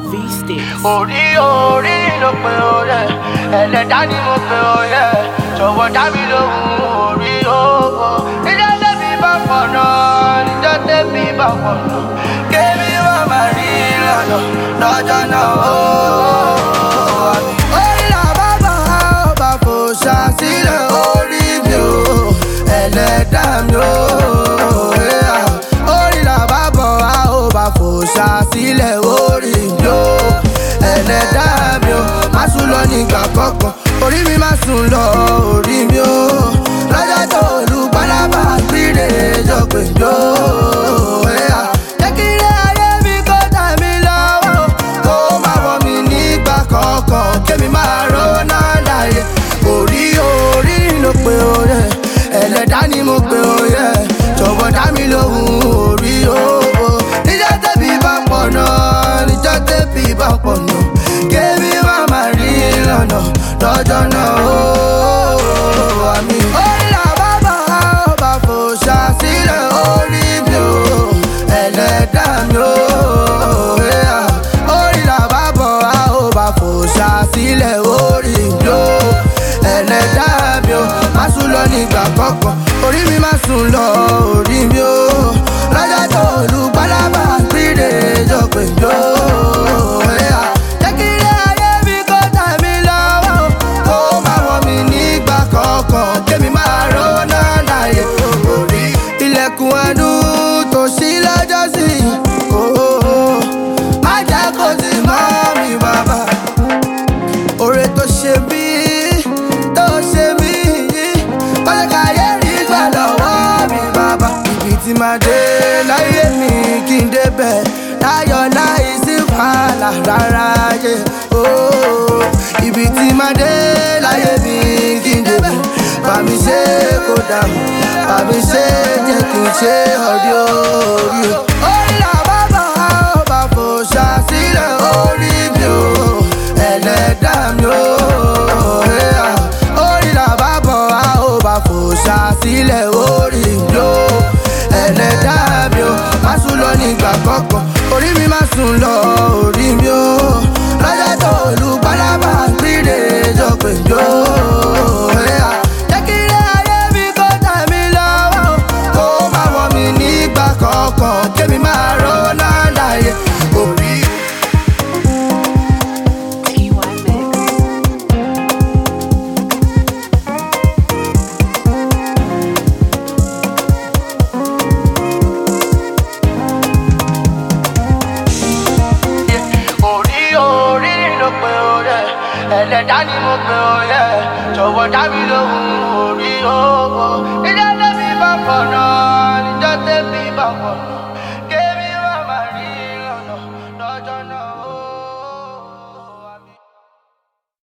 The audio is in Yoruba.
V-Sticks. Orí orí ló pe oyè, ẹlẹ́dá ni mo pe oyè, jọ̀wọ́ dá mi lóhùn orí owó. Níjọ́ tẹ́bí bá pọ̀nà, níjọ́ tẹ́bí bá pọ̀nà, kébí wọ́n máa rí lọ́nà lọ́jọ́ náà ó. Orí làbá bá ọba kò ṣàṣìlẹ̀ orí mi o, ẹlẹ́dá mi o. Orí làbá bọ̀ wá ọba kò ṣàṣìlẹ̀ orí mi o, ẹlẹ́dá mi o. Má sùn lọ nígbà kankan, orí mi má sùn lọ orí mi o. Lọ́jọ́ tó olùpálábà gbére jọ pé jọ. Jẹ́ kí ilé ayé mi kó tà mí lọ́wọ́, kó má wọ̀ mí nígbà kankan, kémi máa rọ́nà láyé. Orí orí ló pe oyè, ẹlẹ́dá ni mo pe oyè, jọ̀wọ́ dá mi lóhùn orí owó. Níjọ́ tẹ́bí bá pọ̀nà, níjọ́ tẹ́bí bá pọ̀nà, kémi má máa rí lọ́nà lọ́jọ́ náà ó. Àmì orí làbá bá ọba fò ṣàṣìlẹ̀ orí mi o, ẹlẹ́dá mi o. Orí làbá bọ̀ wá ọba fò ṣàṣìlẹ̀ orí mi o, ẹlẹ́dá mi o. Má sùn lọ nígbà kankan, orí mi má sùn lọ orí mi o. Lọ́jọ́ tó olùpálábà gbére jọ pé jọ. Jẹ́ kí ilé ayé mi kó tà mí lọ́wọ́, kó má wọ̀ mí nígbà kankan, kémi máa rọ́nà láyé. Orí ilẹ̀kùn àánú tó ṣí lọ́jọ́ sí, má jẹ́ kó tì mọ́ mi bàbá. Oore tó ṣe mí, tó ṣe mí, kọ́lé káyé rí gbà lọ́wọ́ mi bàbá. Ibi tí máa dé láyé mi kí n débẹ̀ láyọ̀ láì sí wàhálà rárá yé. Ibi tí máa dé láyé mi kí n débẹ̀, bá mi ṣe kó dàrú, bá mi ṣe jẹ́ kí n ṣe ọdí orí o. Orí làbá bá ọba fò ṣàṣìlẹ̀ orí mi o, ẹlẹ́dá mi o. Orí làbá bọ̀ wá ọba fò ṣàṣìlẹ̀ orí mi o, ẹlẹ́dá mi o. Má sùn lọ nígbà kankan, orí mi má sùn lọ orí mi o. Lọ́jọ́ tó olùpálábà gbére jọ pé jọ. Jẹ́ kí ilé ayé mi kó tà mí lọ́wọ́, kó má wọ̀ mí nígbà kankan, kémi máa rọ́nà láyé. Orí TY Mix. orí orí ló pe oyè, ẹlẹ́dá ni mo pe oyè, jọ̀wọ́ dá mi lóhùn orí owó. Níjọ́ tẹ́bí bá pọ̀nà,